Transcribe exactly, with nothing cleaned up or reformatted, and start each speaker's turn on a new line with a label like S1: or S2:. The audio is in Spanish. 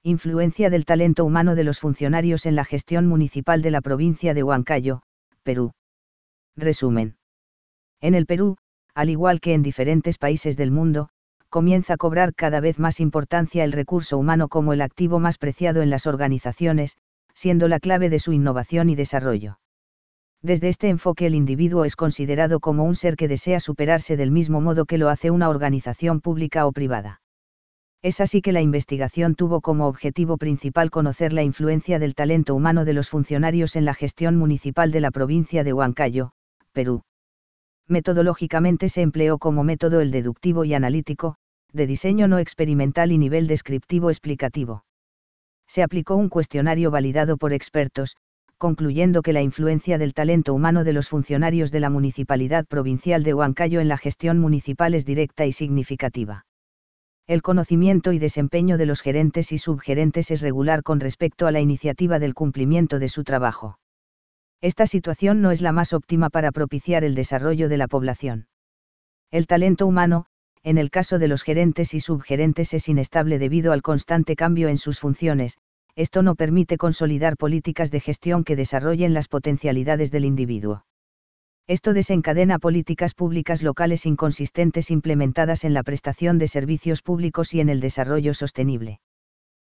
S1: Influencia del talento humano de los funcionarios en la gestión municipal de la provincia de Huancayo, Perú. Resumen. En el Perú, al igual que en diferentes países del mundo, comienza a cobrar cada vez más importancia el recurso humano como el activo más preciado en las organizaciones, siendo la clave de su innovación y desarrollo. Desde este enfoque el individuo es considerado como un ser que desea superarse del mismo modo que lo hace una organización pública o privada. Es así que la investigación tuvo como objetivo principal conocer la influencia del talento humano de los funcionarios en la gestión municipal de la provincia de Huancayo, Perú. Metodológicamente se empleó como método el deductivo y analítico, de diseño no experimental y nivel descriptivo explicativo. Se aplicó un cuestionario validado por expertos, concluyendo que la influencia del talento humano de los funcionarios de la Municipalidad Provincial de Huancayo en la gestión municipal es directa y significativa. El conocimiento y desempeño de los gerentes y subgerentes es regular con respecto a la iniciativa del cumplimiento de su trabajo. Esta situación no es la más óptima para propiciar el desarrollo de la población. El talento humano, en el caso de los gerentes y subgerentes, es inestable debido al constante cambio en sus funciones. Esto no permite consolidar políticas de gestión que desarrollen las potencialidades del individuo. Esto desencadena políticas públicas locales inconsistentes implementadas en la prestación de servicios públicos y en el desarrollo sostenible.